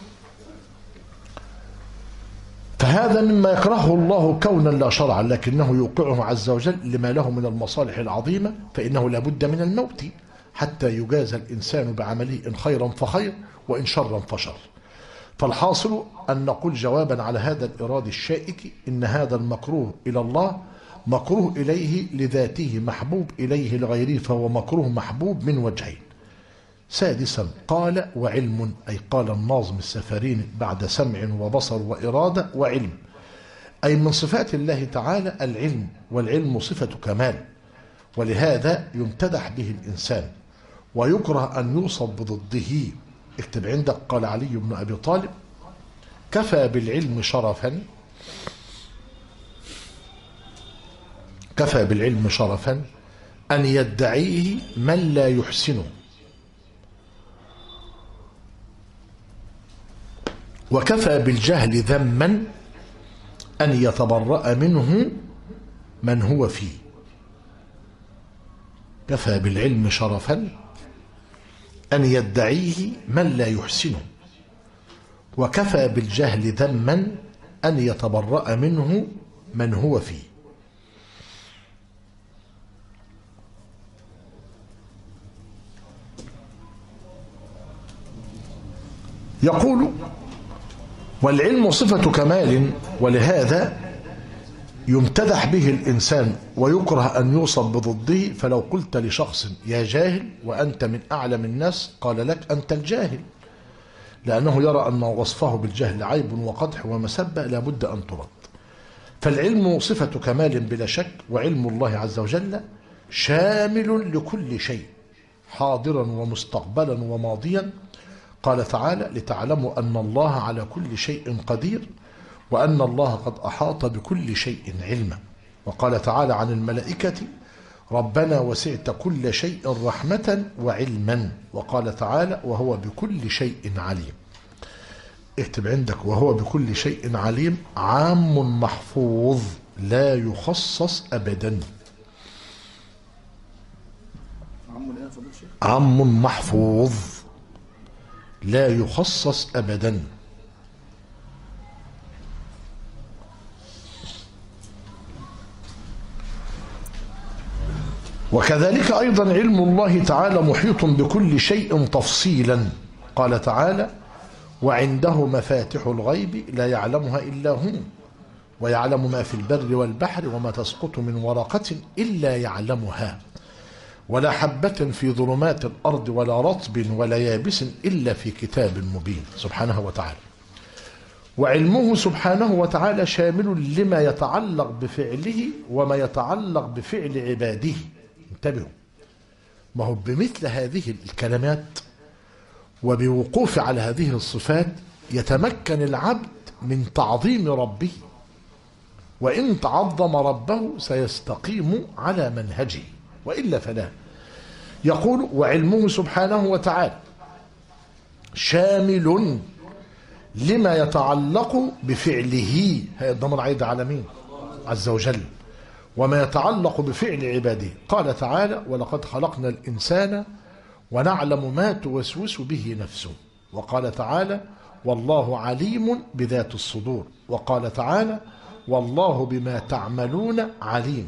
فهذا مما يكرهه الله كونا لا شرعا، لكنه يوقعه عز وجل لما له من المصالح العظيمة، فإنه لا بد من الموت حتى يجازى الإنسان بعمله، إن خيرا فخير وإن شرا فشر. فالحاصل أن نقول جوابا على هذا الإراد الشائك: إن هذا المكروه إلى الله مكروه إليه لذاته، محبوب إليه لغيره، فهو مكروه محبوب من وجهين. سادسا قال: وعلم، أي قال الناظم السفاريني بعد سمع وبصر وإرادة وعلم، أي من صفات الله تعالى العلم، والعلم صفة كمال، ولهذا يمتدح به الإنسان ويكره أن يوصف بضده. اكتب عندك: قال علي بن أبي طالب: كفى بالعلم شرفا، كفى بالعلم شرفا أن يدعيه من لا يحسنه، وكفى بالجهل ذما أن يتبرأ منه من هو فيه. كفى بالعلم شرفا أن يدعيه من لا يحسنه، وكفى بالجهل ذما أن يتبرأ منه من هو فيه. يقول: والعلم صفة كمال، ولهذا يمتدح به الإنسان ويكره أن يوصف بضده. فلو قلت لشخص: يا جاهل وأنت من أعلم الناس، قال لك: أنت الجاهل، لأنه يرى أن وصفه بالجهل عيب وقدح ومسبة لا بد أن ترد. فالعلم صفة كمال بلا شك، وعلم الله عز وجل شامل لكل شيء، حاضرا ومستقبلا وماضيا. قال تعالى: لتعلموا أن الله على كل شيء قدير، وأن الله قد أحاط بكل شيء علما. وقال تعالى عن الملائكة: ربنا وسعت كل شيء رحمة وعلما. وقال تعالى: وهو بكل شيء عليم. اكتب عندك: وهو بكل شيء عليم عام محفوظ لا يخصص أبدا. فضيلة الشيخ؟ عام محفوظ لا يخصص أبدا. وكذلك أيضا علم الله تعالى محيط بكل شيء تفصيلا. قال تعالى: وعنده مفاتح الغيب لا يعلمها إلا هو ويعلم ما في البر والبحر وما تسقط من ورقة إلا يعلمها ولا حبة في ظلمات الأرض ولا رطب ولا يابس إلا في كتاب مبين سبحانه وتعالى. وعلمه سبحانه وتعالى شامل لما يتعلق بفعله وما يتعلق بفعل عباده. انتبهوا، ما هو بمثل هذه الكلمات وبوقوف على هذه الصفات يتمكن العبد من تعظيم ربه، وإن تعظم ربه سيستقيم على منهجه، وإلا فلا. يقول: وعلمه سبحانه وتعالى شامل لما يتعلق بفعله، هذا الضمير عايد على مين؟ عز وجل. وما يتعلق بفعل عباده. قال تعالى: ولقد خلقنا الإنسان ونعلم ما توسوس به نفسه. وقال تعالى: والله عليم بذات الصدور. وقال تعالى: والله بما تعملون عليم.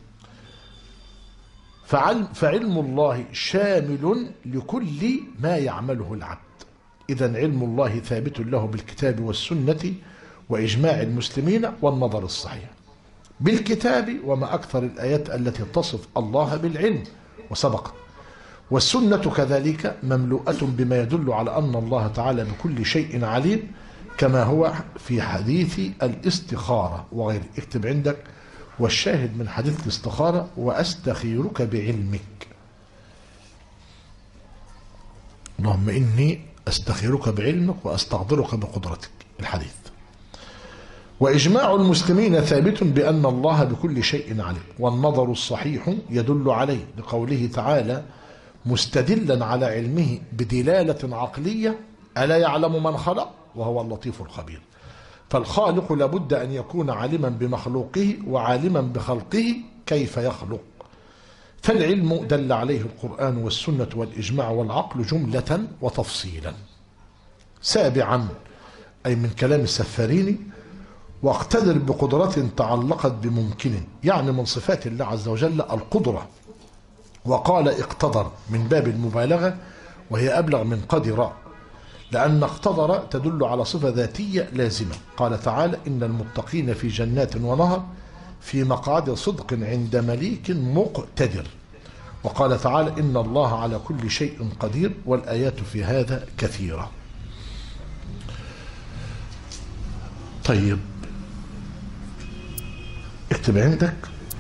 فعلم الله شامل لكل ما يعمله العبد. إذن علم الله ثابت له بالكتاب والسنة وإجماع المسلمين والنظر الصحيح. بالكتاب وما أكثر الآيات التي تصف الله بالعلم وسبق، والسنة كذلك مملوءة بما يدل على أن الله تعالى بكل شيء عليم، كما هو في حديث الاستخارة وغيره. اكتب عندك: والشاهد من حديث الاستخارة: وأستخيرك بعلمك. اللهم إني أستخيرك بعلمك وأستقدرك بقدرتك. الحديث. وإجماع المسلمين ثابت بأن الله بكل شيء عليم، والنظر الصحيح يدل عليه لقوله تعالى مستدلا على علمه بدلالة عقلية: ألا يعلم من خلق وهو اللطيف الخبير. فالخالق لابد أن يكون عالما بمخلوقه وعالما بخلقه كيف يخلق. فالعلم دل عليه القرآن والسنة والإجماع والعقل جملة وتفصيلا. سابعا، أي من كلام السفاريني: واقتدر بقدرة تعلقت بممكن، يعني من صفات الله عز وجل القدرة. وقال اقتدر من باب المبالغة، وهي أبلغ من قدر، لأن اقتدر تدل على صفة ذاتية لازمة. قال تعالى: إن المتقين في جنات ونهر في مقعد صدق عند مليك مقتدر. وقال تعالى: إن الله على كل شيء قدير. والآيات في هذا كثيرة. طيب، اكتب عندك: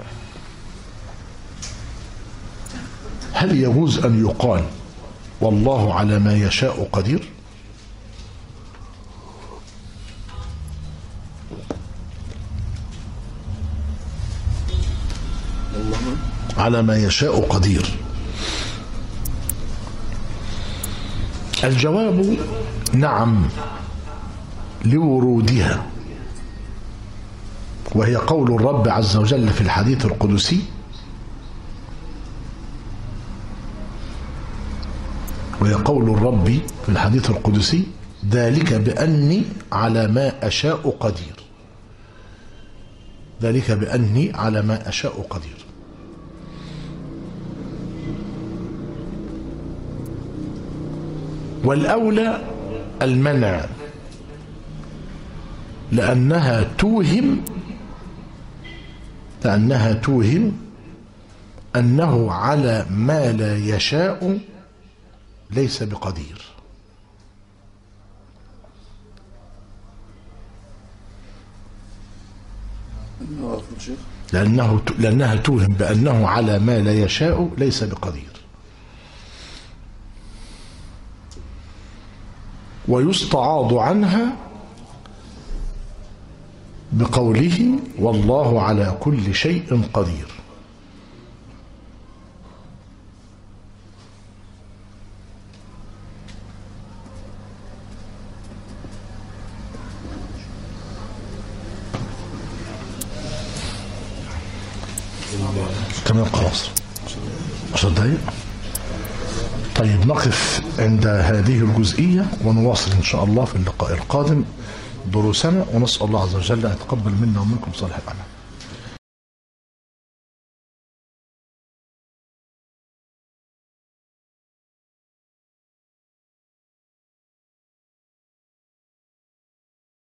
هل يجوز أن يقال والله على ما يشاء قدير؟ على ما يشاء قدير. الجواب نعم، لورودها، وهي قول الرب عز وجل في الحديث القدسي: ذلك بأني على ما أشاء قدير. ذلك بأني على ما أشاء قدير. والأولى المنع، لأنها توهم أنه على ما لا يشاء ليس بقدير. لأنها توهم بأنه على ما لا يشاء ليس بقدير. ويستعاض عنها بقوله: والله على كل شيء قدير. كمان خلاص 10 دقايق. طيب نقف عند هذه الجزئية ونواصل إن شاء الله في اللقاء القادم دروسنا، ونسأل الله عز وجل أن يتقبل منا ومنكم صالح الأعمال.